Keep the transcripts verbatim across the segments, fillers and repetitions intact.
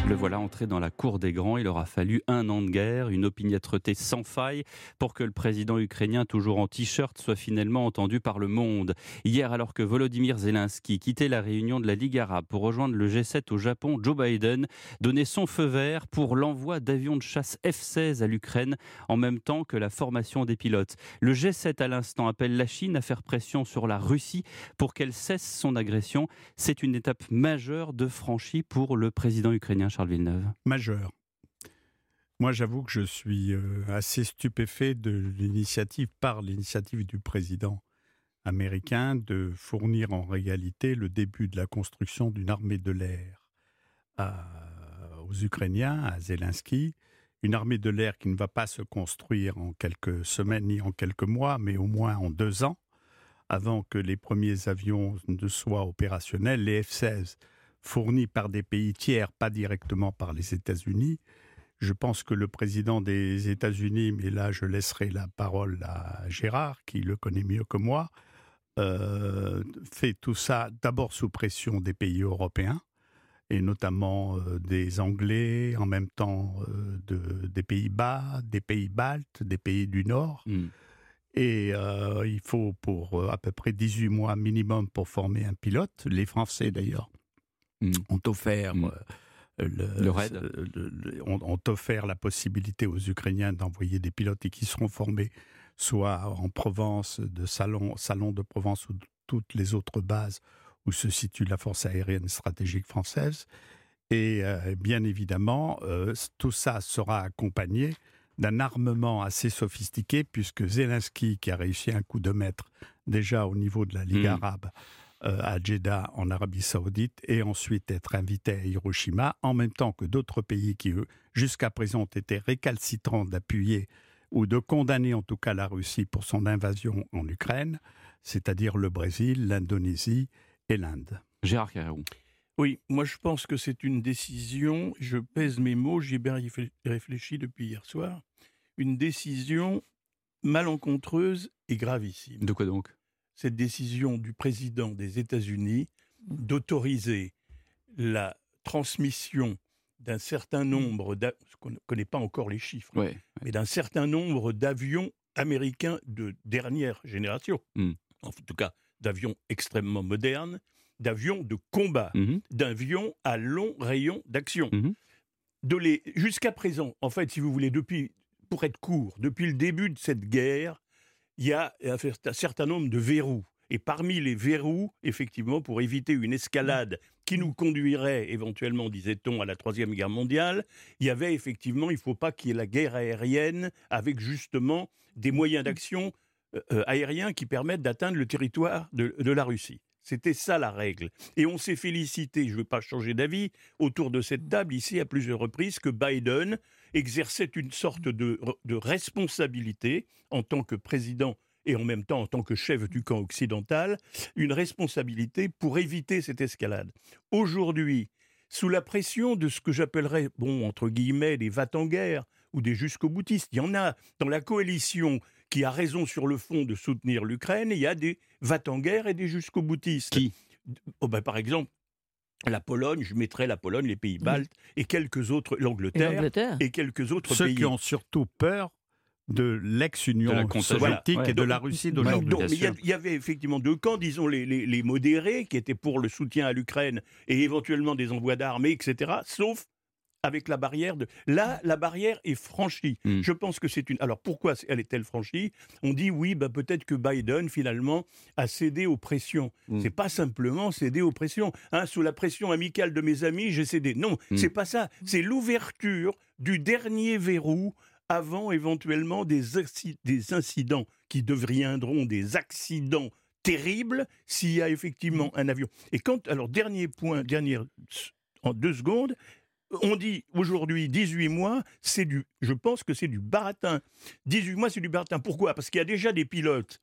Le voilà entré dans la cour des grands. Il aura fallu un an de guerre, une opiniâtreté sans faille pour que le président ukrainien, toujours en t-shirt, soit finalement entendu par le monde. Hier, alors que Volodymyr Zelensky quittait la réunion de la Ligue arabe pour rejoindre le G sept au Japon, Joe Biden donnait son feu vert pour l'envoi d'avions de chasse F seize à l'Ukraine en même temps que la formation des pilotes. Le G sept, à l'instant, appelle la Chine à faire pression sur la Russie pour qu'elle cesse son agression. C'est une étape majeure de franchie pour le président ukrainien. Charles Villeneuve. Majeur. Moi, j'avoue que je suis euh, assez stupéfait de l'initiative, par l'initiative du président américain, de fournir en réalité le début de la construction d'une armée de l'air à, aux Ukrainiens, à Zelensky. Une armée de l'air qui ne va pas se construire en quelques semaines ni en quelques mois, mais au moins en deux ans, avant que les premiers avions ne soient opérationnels. Les F seize fournis par des pays tiers, pas directement par les États-Unis. Je pense que le président des États-Unis, mais là je laisserai la parole à Gérard, qui le connaît mieux que moi, euh, fait tout ça d'abord sous pression des pays européens, et notamment euh, des Anglais, en même temps euh, de, des Pays-Bas, des pays baltes, des pays du Nord. Mm. Et euh, il faut pour euh, à peu près dix-huit mois minimum pour former un pilote. Les Français d'ailleurs mmh. ont offert mmh. euh, le, le raid. Le, le, ont, ont offert la possibilité aux Ukrainiens d'envoyer des pilotes et qui seront formés soit en Provence, de Salon, Salon de Provence ou de toutes les autres bases où se situe la force aérienne stratégique française. Et euh, bien évidemment, euh, tout ça sera accompagné d'un armement assez sophistiqué, puisque Zelensky, qui a réussi un coup de maître déjà au niveau de la Ligue mmh. arabe euh, à Jeddah, en Arabie Saoudite, et ensuite être invité à Hiroshima, en même temps que d'autres pays qui, eux, jusqu'à présent, ont été récalcitrants d'appuyer ou de condamner en tout cas la Russie pour son invasion en Ukraine, c'est-à-dire le Brésil, l'Indonésie et l'Inde. Gérard Carreau. Oui, moi je pense que c'est une décision, je pèse mes mots, j'y ai bien réfléchi depuis hier soir, une décision malencontreuse et gravissime. De quoi donc ? Cette décision du président des États-Unis d'autoriser la transmission d'un certain nombre, on ne connaît pas encore les chiffres, ouais, ouais. mais d'un certain nombre d'avions américains de dernière génération, mm. en tout cas d'avions extrêmement modernes, d'avions de combat, mmh. d'avions à long rayon d'action. Mmh. De les, jusqu'à présent, en fait, si vous voulez, depuis, pour être court, depuis le début de cette guerre, il y a un certain nombre de verrous. Et parmi les verrous, effectivement, pour éviter une escalade qui nous conduirait éventuellement, disait-on, à la Troisième Guerre mondiale, il y avait effectivement, il ne faut pas qu'il y ait la guerre aérienne avec justement des moyens d'action euh, aériens qui permettent d'atteindre le territoire de, de la Russie. C'était ça la règle. Et on s'est félicité, je ne veux pas changer d'avis, autour de cette table ici à plusieurs reprises, que Biden exerçait une sorte de, de responsabilité en tant que président et en même temps en tant que chef du camp occidental, une responsabilité pour éviter cette escalade. Aujourd'hui, sous la pression de ce que j'appellerais, bon, entre guillemets, des va-t-en-guerre ou des jusqu'au-boutistes, il y en a dans la coalition qui a raison sur le fond de soutenir l'Ukraine, il y a des va-t-en-guerre et des jusqu'au-boutistes. Qui ? Oh ben, par exemple, la Pologne, je mettrais la Pologne, les pays baltes, oui. et quelques autres, l'Angleterre, et, l'Angleterre. et quelques autres Ceux pays. Ceux qui ont surtout peur de l'ex-Union de soviétique voilà. ouais. et de la Russie d'aujourd'hui. Il y, y avait effectivement deux camps, disons les, les, les modérés, qui étaient pour le soutien à l'Ukraine et éventuellement des envois d'armées, et cetera, sauf avec la barrière de... Là, la barrière est franchie. Mm. Je pense que c'est une... Alors, pourquoi elle est-elle franchie ? On dit, oui, bah, peut-être que Biden, finalement, a cédé aux pressions. Mm. C'est pas simplement céder aux pressions. Hein, sous la pression amicale de mes amis, j'ai cédé. Non, mm. c'est pas ça. C'est l'ouverture du dernier verrou avant, éventuellement, des, acc... des incidents qui deviendront des accidents terribles s'il y a effectivement un avion. Et quand... Alors, dernier point, dernière... en deux secondes... On dit aujourd'hui dix-huit mois, c'est du, je pense que c'est du baratin. dix-huit mois, c'est du baratin. Pourquoi ? Parce qu'il y a déjà des pilotes,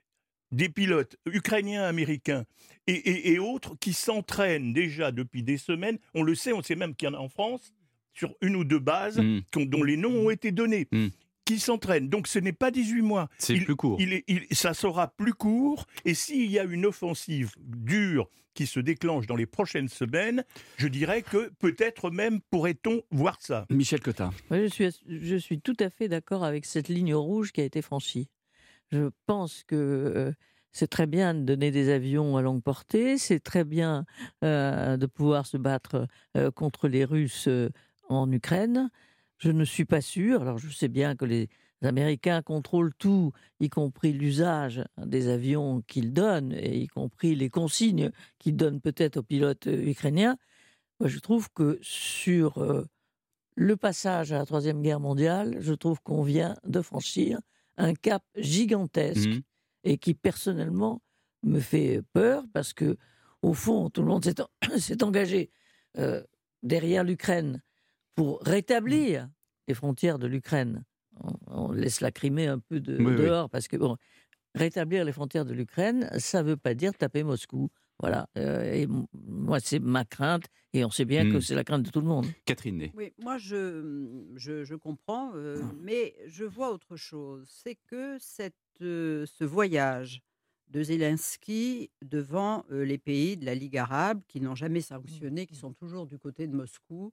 des pilotes ukrainiens, américains et, et, et autres qui s'entraînent déjà depuis des semaines. On le sait, on sait même qu'il y en a en France, sur une ou deux bases mmh. dont les noms ont été donnés. Mmh. qui s'entraîne. Donc ce n'est pas dix-huit mois. C'est il, plus court. Il est, il, ça sera plus court. Et s'il y a une offensive dure qui se déclenche dans les prochaines semaines, je dirais que peut-être même pourrait-on voir ça. Michel Cotta. Oui, je suis, je suis tout à fait d'accord avec cette ligne rouge qui a été franchie. Je pense que euh, c'est très bien de donner des avions à longue portée, c'est très bien euh, de pouvoir se battre euh, contre les Russes euh, en Ukraine. Je ne suis pas sûre, alors je sais bien que les Américains contrôlent tout, y compris l'usage des avions qu'ils donnent, et y compris les consignes qu'ils donnent peut-être aux pilotes ukrainiens. Moi, je trouve que sur euh, le passage à la Troisième Guerre mondiale, je trouve qu'on vient de franchir un cap gigantesque mmh. et qui, personnellement, me fait peur parce que, au fond, tout le monde s'est, en... s'est engagé euh, derrière l'Ukraine pour rétablir les frontières de l'Ukraine. On, on laisse la Crimée un peu de, oui, dehors oui. parce que, bon, rétablir les frontières de l'Ukraine, ça ne veut pas dire taper Moscou. Voilà. Euh, et moi, c'est ma crainte, et on sait bien mmh. que c'est la crainte de tout le monde. Catherine Ney. Oui, moi, je, je, je comprends, euh, mmh. mais je vois autre chose. C'est que cette, euh, ce voyage de Zelensky devant euh, les pays de la Ligue arabe, qui n'ont jamais sanctionné, qui sont toujours du côté de Moscou,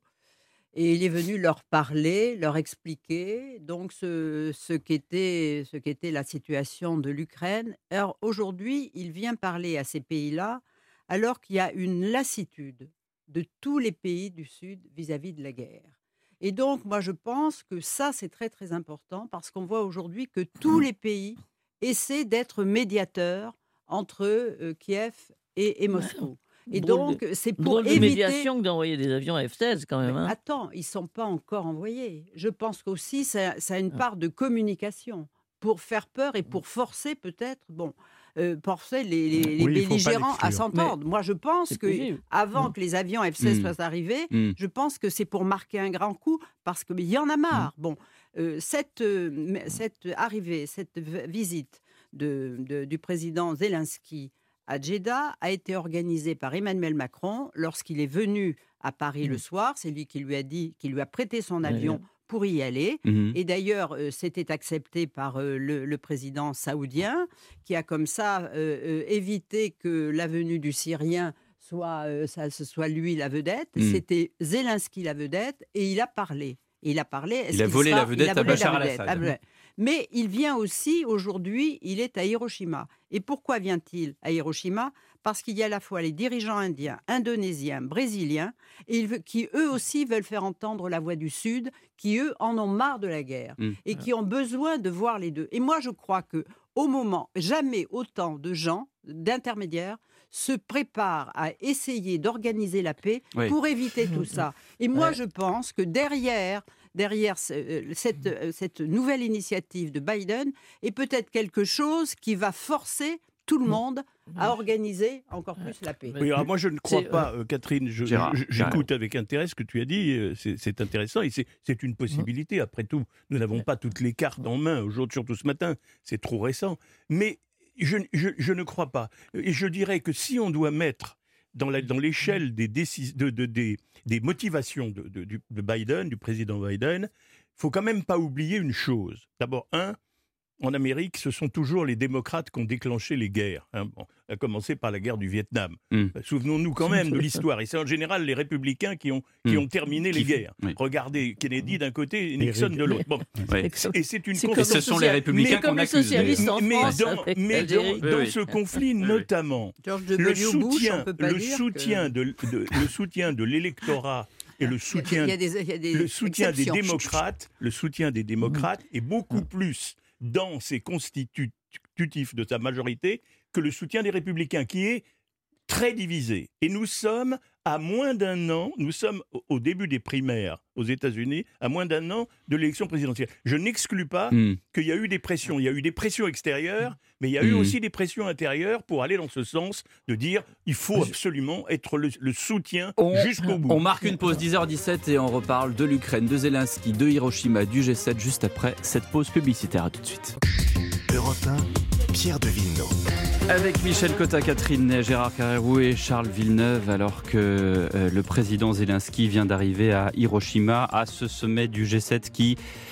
et il est venu leur parler, leur expliquer donc ce, ce, qu'était, ce qu'était la situation de l'Ukraine. Alors aujourd'hui, il vient parler à ces pays-là alors qu'il y a une lassitude de tous les pays du Sud vis-à-vis de la guerre. Et donc, moi, je pense que ça, c'est très, très important parce qu'on voit aujourd'hui que tous les pays essaient d'être médiateurs entre euh, Kiev et, et Moscou. Et donc, de, c'est pour éviter... de médiation que d'envoyer des avions F seize, quand même. Hein. Attends, ils ne sont pas encore envoyés. Je pense qu'aussi, ça, ça a une part de communication pour faire peur et pour forcer peut-être... Bon, Euh, forcer les, les, les oui, belligérants à s'entendre. Mais Moi, je pense qu'avant mmh. que les avions F seize mmh. soient arrivés, mmh. je pense que c'est pour marquer un grand coup, parce qu'il y en a marre. Mmh. Bon, euh, cette, euh, cette arrivée, cette visite de, de, du président Zelensky à Jeddah a été organisée par Emmanuel Macron lorsqu'il est venu à Paris mmh. le soir. C'est lui qui lui a dit, qui lui a prêté son avion mmh. pour y aller. Mmh. Et d'ailleurs, euh, c'était accepté par euh, le, le président saoudien, qui a comme ça euh, euh, évité que la venue du Syrien soit, euh, ça, ce soit lui la vedette. Mmh. C'était Zelensky la vedette, et il a parlé. Et il a parlé. Il a volé sera, la vedette il a à Bachar al-Assad. À... Mais il vient aussi, aujourd'hui, il est à Hiroshima. Et pourquoi vient-il à Hiroshima ? Parce qu'il y a à la fois les dirigeants indiens, indonésiens, brésiliens, et qui eux aussi veulent faire entendre la voix du Sud, qui eux en ont marre de la guerre, mmh. et qui ont besoin de voir les deux. Et moi, je crois qu'au moment, jamais autant de gens, d'intermédiaires, se préparent à essayer d'organiser la paix oui. pour éviter tout ça. Et moi, ouais. je pense que derrière... derrière cette, cette nouvelle initiative de Biden est peut-être quelque chose qui va forcer tout le monde à organiser encore plus la paix. Oui, alors moi je ne crois c'est, pas, euh, Catherine, je, Gérard, je, j'écoute Gérard. avec intérêt ce que tu as dit, c'est, c'est intéressant et c'est, c'est une possibilité. Après tout, nous n'avons pas toutes les cartes en main, aujourd'hui, surtout ce matin, c'est trop récent. Mais je, je, je ne crois pas. Et je dirais que si on doit mettre dans, la, dans l'échelle des, décis, de, de, des, des motivations de, de, de Biden, du président Biden, il ne faut quand même pas oublier une chose. D'abord, un, en Amérique, ce sont toujours les démocrates qui ont déclenché les guerres, hein, bon, à commencer par la guerre du Vietnam. Mm. Souvenons-nous quand même de l'histoire. Et c'est en général les républicains qui ont, qui mm. ont terminé qui les guerres. Oui. Regardez Kennedy d'un côté et Nixon de l'autre. Bon. Oui. Et c'est une c'est et ce sont les républicains qu'on accuse. Mais, mais dans, mais dans, oui, dans oui. ce conflit, notamment, le soutien, le, soutien que... de, de, le soutien de l'électorat et le soutien, il y a, il y a des, il y a des le soutien des démocrates, le soutien des démocrates est beaucoup mm. plus dans ses constitutifs de sa majorité que le soutien des républicains, qui est très divisé. Et nous sommes à moins d'un an, nous sommes au début des primaires aux États-Unis, à moins d'un an de l'élection présidentielle. Je n'exclus pas mmh. qu'il y a eu des pressions. Il y a eu des pressions extérieures, mais il y a mmh. eu aussi des pressions intérieures pour aller dans ce sens de dire il faut absolument être le, le soutien on, jusqu'au bout. On marque une pause, dix heures dix-sept, et on reparle de l'Ukraine, de Zelensky, de Hiroshima, du G sept, juste après cette pause publicitaire. À tout de suite. Europe un, Pierre de Villeneuve. Avec Michel Cotta, Catherine Ney, Gérard Carrérou et Charles Villeneuve, alors que euh, le président Zelensky vient d'arriver à Hiroshima, à ce sommet du G sept qui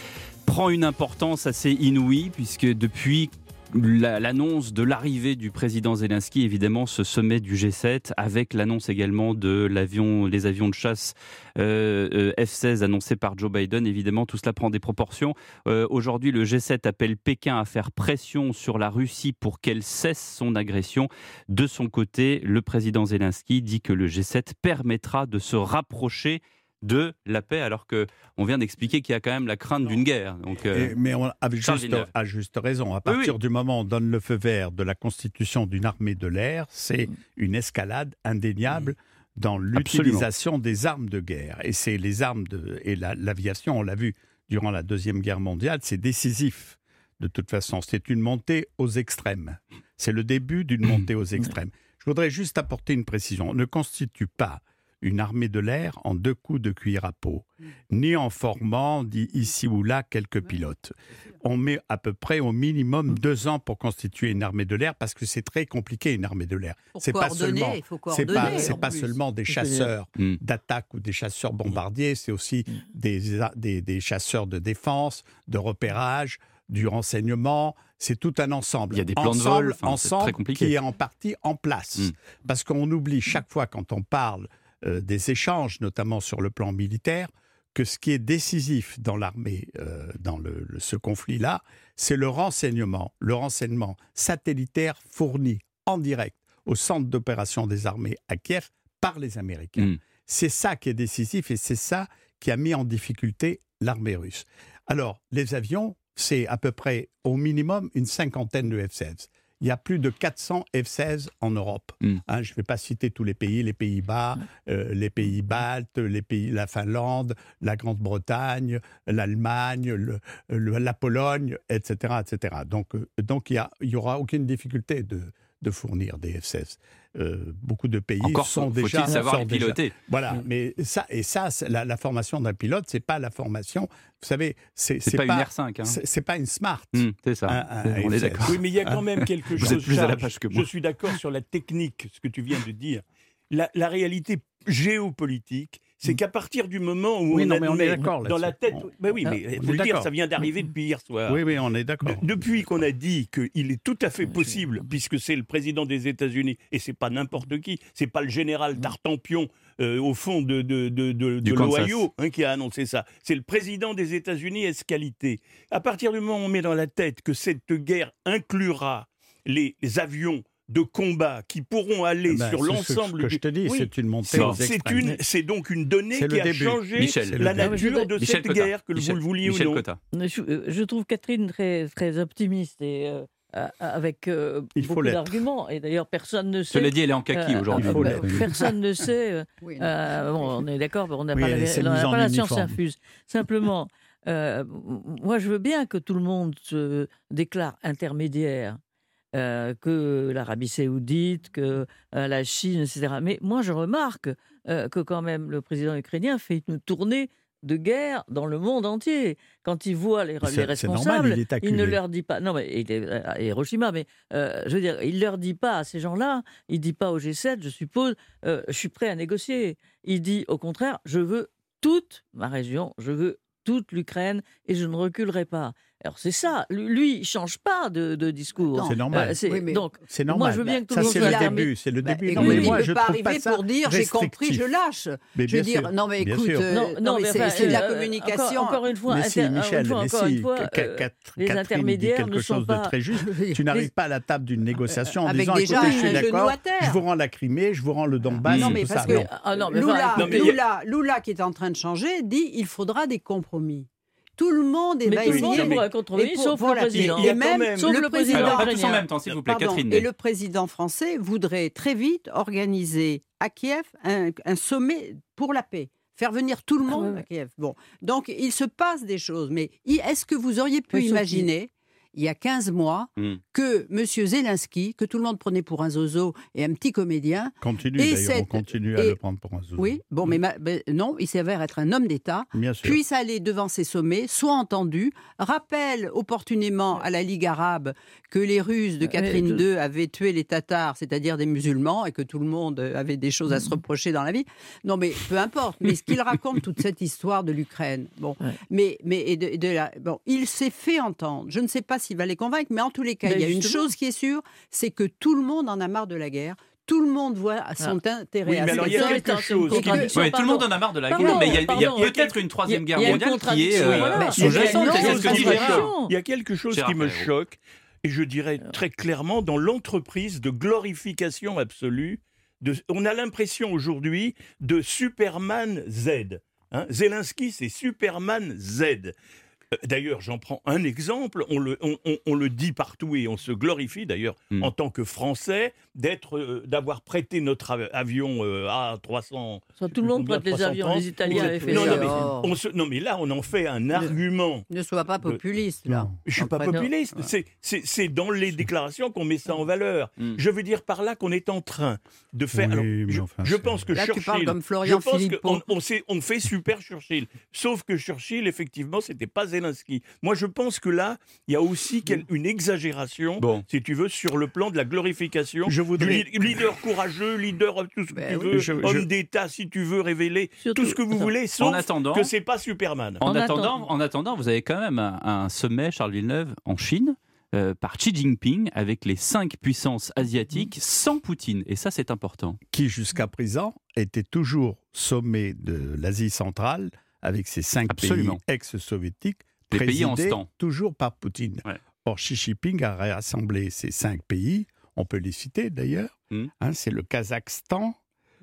prend une importance assez inouïe, puisque depuis l'annonce de l'arrivée du président Zelensky, évidemment, ce sommet du G sept, avec l'annonce également de l'avion, les avions de chasse euh, euh, F seize annoncés par Joe Biden, évidemment, tout cela prend des proportions. Euh, aujourd'hui, le G sept appelle Pékin à faire pression sur la Russie pour qu'elle cesse son agression. De son côté, le président Zelensky dit que le G sept permettra de se rapprocher de la paix, alors qu'on vient d'expliquer qu'il y a quand même la crainte d'une guerre. Donc, euh, Et, mais on a juste, à juste raison. À partir oui, oui. du moment où on donne le feu vert de la constitution d'une armée de l'air, c'est une escalade indéniable dans l'utilisation Absolument. des armes de guerre. Et c'est les armes de, et la, l'aviation, on l'a vu durant la Deuxième Guerre mondiale, c'est décisif. De toute façon, c'est une montée aux extrêmes. C'est le début d'une montée aux extrêmes. Je voudrais juste apporter une précision. On ne constitue pas une armée de l'air en deux coups de cuir à peau, ni en formant dit ici ou là quelques pilotes. On met à peu près au minimum deux ans pour constituer une armée de l'air, parce que c'est très compliqué une armée de l'air. Pour c'est pas seulement, il faut c'est pas, c'est en pas plus. seulement des chasseurs mmh. d'attaque ou des chasseurs bombardiers, c'est aussi mmh. des, des, des chasseurs de défense, de repérage, du renseignement. C'est tout un ensemble. Il y a des plans ensemble, de vol, enfin, ensemble c'est très compliqué. Qui est en partie en place, mmh. parce qu'on oublie chaque fois quand on parle Euh, des échanges, notamment sur le plan militaire, que ce qui est décisif dans l'armée, euh, dans le, le, ce conflit-là, c'est le renseignement, le renseignement satellitaire fourni en direct au centre d'opération des armées à Kiev par les Américains. Mmh. C'est ça qui est décisif et c'est ça qui a mis en difficulté l'armée russe. Alors, les avions, c'est à peu près au minimum une cinquantaine de F seize. Il y a plus de quatre cents F seize en Europe. Mm. Hein, je ne vais pas citer tous les pays, les Pays-Bas, euh, les pays baltes, les pays, la Finlande, la Grande-Bretagne, l'Allemagne, le, le, la Pologne, et cetera, et cetera. Donc, euh, donc il n'y aura aucune difficulté de, de fournir des F seize. Euh, beaucoup de pays Encore sont faut-il déjà... savoir les déjà, piloter. Voilà, mm. mais ça, et ça, la, la formation d'un pilote, ce n'est pas la formation... Vous savez, c'est, c'est, c'est pas, pas une R cinq. Hein. C'est, c'est pas une Smart. Mmh, c'est ça, un, un on est d'accord. Oui, mais il y a quand même quelque Vous chose... êtes plus à la page que moi. Je suis d'accord sur la technique, ce que tu viens de dire. La, la réalité géopolitique, c'est qu'à partir du moment où oui, on non, a mais on est d'accord, dans la tête... On... Ben oui, mais il faut le dire, ça vient d'arriver depuis hier soir. Oui, oui, on est d'accord. De, depuis qu'on a dit qu'il est tout à fait possible, puisque c'est le président des États-Unis, et c'est pas n'importe qui, c'est pas le général Tartampion, euh, au fond de, de, de, de, de l'Ohio, hein, qui a annoncé ça. C'est le président des États-Unis escalité. À partir du moment où on met dans la tête que cette guerre inclura les, les avions de combat qui pourront aller ben, sur l'ensemble... Ce que du... je te dis, oui. c'est une montée c'est, aux c'est, extrêmes. une, c'est donc une donnée c'est qui a début. changé Michel, la nature de Michel cette Cotta. guerre, que Michel, vous le vouliez Michel ou non. Cotta. Je, je trouve Catherine très, très optimiste et... Euh... avec euh, beaucoup l'être. d'arguments. Et d'ailleurs, personne ne sait... Cela dit, elle est en kaki euh, aujourd'hui. Euh, bah, personne ne sait... Euh, oui, euh, bon, on est d'accord, on n'a oui, pas la, on n'a pas la science uniforme. infuse. Simplement, euh, moi, je veux bien que tout le monde se déclare intermédiaire, euh, que l'Arabie Saoudite, que euh, la Chine, et cetera. Mais moi, je remarque euh, que quand même le président ukrainien fait une tournée de guerre dans le monde entier. Quand il voit les, les responsables, normal, il, il ne leur dit pas... Non, mais il est à Hiroshima, mais euh, je veux dire, il ne leur dit pas à ces gens-là, il ne dit pas au G sept, je suppose, euh, je suis prêt à négocier. Il dit, au contraire, je veux toute ma région, je veux toute l'Ukraine et je ne reculerai pas. Alors c'est ça, lui, il ne change pas de, de discours. Non, c'est normal. Euh, c'est, oui, mais donc, c'est normal. Moi, je veux bien que tout ça, le monde c'est le début. C'est le début. Bah, non, oui, mais moi, il ne je peut pas trouve arriver pas pour dire j'ai compris, je lâche. Mais je veux dire, sûr, non mais écoute, euh, non, non, non, mais mais c'est, enfin, c'est de la euh, communication. Encore, encore une fois, mais si, inter- Michel, une fois, mais encore si, une fois, euh, Catherine les intermédiaires dit quelque ne sont chose pas... de très juste. Oui. Tu n'arrives pas à la table d'une négociation en avec disant déjà écoutez, je suis un genou d'accord, à terre. je vous rends la Crimée, je vous rends le Donbass, non, et mais tout parce ça. que Non. Ah, non, mais Lula, enfin, Lula, Lula, qui est en train de changer, dit il faudra des compromis. Tout le monde est mais va tout le essayer. monde pourra compromis, pour, sauf voilà, le président. Et, et même, même sauf le le président président. Pas tous en même temps, s'il vous plaît, Pardon, Catherine. Et le président français voudrait très vite organiser à Kiev un, un sommet pour la paix. Faire venir tout le monde ah, ouais. à Kiev. Bon, donc il se passe des choses. Mais est-ce que vous auriez pu mais imaginer il y a quinze mois, mmh. que M. Zelensky, que tout le monde prenait pour un zozo et un petit comédien... Continue, d'ailleurs, cette... on continue à et... le prendre pour un zozo. Oui, bon, mmh. mais, ma... mais non, il s'avère être un homme d'État, puisse aller devant ces sommets, soit entendu, rappelle opportunément à la Ligue arabe que les Russes de Catherine deux avaient tué les Tatars, c'est-à-dire des musulmans, et que tout le monde avait des choses à se reprocher dans la vie. Non, mais peu importe, mais ce qu'il raconte, toute cette histoire de l'Ukraine, bon, ouais. mais, mais et de, et de la... bon, il s'est fait entendre. Je ne sais pas s'il va les convaincre, mais en tous les cas, ben il y a justement. Une chose qui est sûre, c'est que tout le monde en a marre de la guerre. Tout le monde voit son ah. intérêt oui, à mais alors il y a quelque chose. Qui... Oui, tout le monde en a marre de la guerre, mais il y a, il y a peut-être une troisième guerre mondiale qui est euh, voilà. sous-jacente. Il y a quelque chose qui me choque, et je dirais très clairement, dans l'entreprise de glorification absolue. De, on a l'impression aujourd'hui de Superman Z. Hein, Zelensky, c'est Superman Z. D'ailleurs, j'en prends un exemple, on le, on, on, on le dit partout et on se glorifie d'ailleurs mmh. en tant que Français d'être, euh, d'avoir prêté notre av- avion euh, A trois cents. Ça, tout le monde prête les avions, les Italiens avaient fait non, ça. Non mais, on se, non mais là, on en fait un ne, argument. Ne sois pas populiste, de... là. Je ne suis pas populiste, c'est, c'est, c'est dans les déclarations qu'on met ça en valeur. Mmh. Je veux dire par là qu'on est en train de faire... Oui, alors, je, enfin, je pense que là, Churchill... tu parles comme Florian je pense Philippot. qu'on on, on fait super Churchill. Sauf que Churchill, effectivement, c'était pas Zelensky. Moi, je pense que là, il y a aussi une exagération, bon. si tu veux, sur le plan de la glorification. Je voudrais... Du leader courageux, leader tout ce que ben tu oui, veux, je, homme je... d'État, si tu veux, révéler Surtout, tout ce que vous attends, voulez, sauf attendant, que c'est pas Superman. En, en, attendant, en attendant, vous avez quand même un, un sommet, Charles Villeneuve, en Chine, euh, par Xi Jinping, avec les cinq puissances asiatiques, sans Poutine. Et ça, c'est important. Qui, jusqu'à présent, était toujours sommet de l'Asie centrale, avec ses cinq Absolument. pays ex-soviétiques, les pays en stand. Toujours par Poutine. Ouais. Or, Xi Jinping a rassemblé ces cinq pays, on peut les citer d'ailleurs, mmh. hein, c'est le Kazakhstan,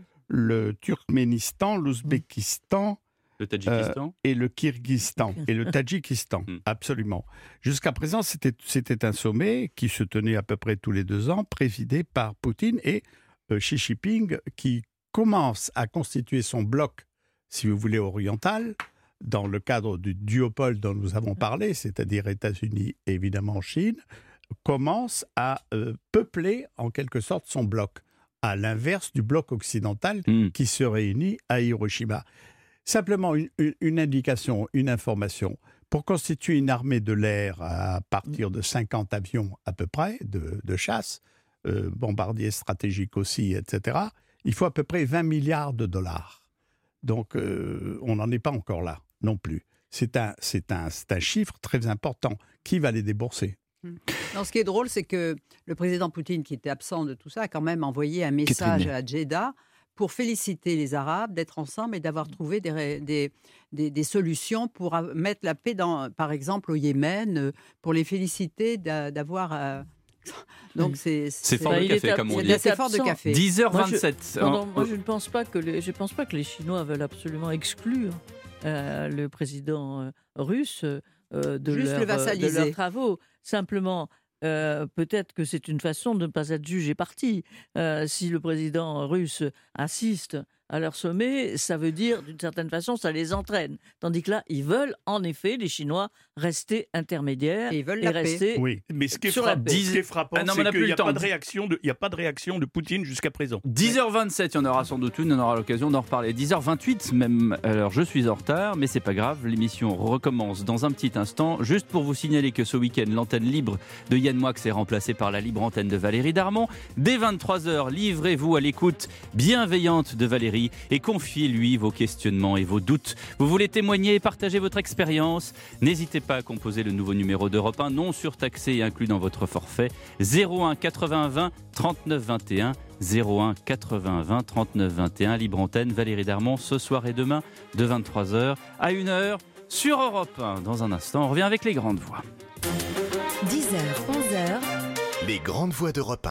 le Turkménistan, l'Ouzbékistan, le Tadjikistan euh, et le Kirghizistan et le Tadjikistan, mmh. absolument. Jusqu'à présent, c'était, c'était un sommet qui se tenait à peu près tous les deux ans, présidé par Poutine et euh, Xi Jinping, qui commence à constituer son bloc, si vous voulez, oriental, dans le cadre du duopole dont nous avons parlé, c'est-à-dire États-Unis et évidemment Chine, commence à euh, peupler en quelque sorte son bloc, à l'inverse du bloc occidental mmh. qui se réunit à Hiroshima. Simplement une, une, une indication, une information. Pour constituer une armée de l'air à partir de cinquante avions à peu près, de, de chasse, euh, bombardiers stratégiques aussi, et cetera, il faut à peu près vingt milliards de dollars. Donc euh, on n'en est pas encore là. Non plus. C'est un, c'est, un, c'est un chiffre très important. Qui va les débourser ? Non, ce qui est drôle, c'est que le président Poutine, qui était absent de tout ça, a quand même envoyé un message à Jeddah pour féliciter les Arabes d'être ensemble et d'avoir trouvé des, des, des, des solutions pour mettre la paix, dans, par exemple, au Yémen, pour les féliciter d'avoir... Euh, Donc c'est, c'est, c'est fort de café, comme on dit. C'est fort de café. dix heures vingt-sept. Moi, je, pardon, moi, je ne pense pas que les, je pense pas que les Chinois veulent absolument exclure euh, le président euh, russe euh, de, leur, de leurs travaux. Simplement, euh, peut-être que c'est une façon de ne pas être juge et parti. Euh, si le président russe insiste à leur sommet, ça veut dire, d'une certaine façon, ça les entraîne. Tandis que là, ils veulent, en effet, les Chinois, rester intermédiaires et, ils veulent et rester oui. Mais ce qui est sur frappant, ce qui est frappant ah non, c'est qu'il n'y a, a pas de réaction de, il n'y a pas de réaction de Poutine jusqu'à présent. dix heures vingt-sept, il y en aura sans doute une, on aura l'occasion d'en reparler. dix heures vingt-huit même, alors je suis en retard, mais c'est pas grave, l'émission recommence dans un petit instant. Juste pour vous signaler que ce week-end, l'antenne libre de Yann Moix est remplacée par la libre antenne de Valérie Darmon. Dès vingt-trois heures, livrez-vous à l'écoute bienveillante de Valérie et confiez-lui vos questionnements et vos doutes. Vous voulez témoigner et partager votre expérience ? N'hésitez pas à composer le nouveau numéro d'Europe un, non surtaxé et inclus dans votre forfait, zéro un quatre-vingts vingt trente-neuf vingt et un, zéro un quatre-vingts vingt trente-neuf vingt et un, libre antenne, Valérie Darmon, ce soir et demain, de vingt-trois heures à une heure, sur Europe un. Dans un instant, on revient avec les grandes voix. dix heures, onze heures, les grandes voix d'Europe un.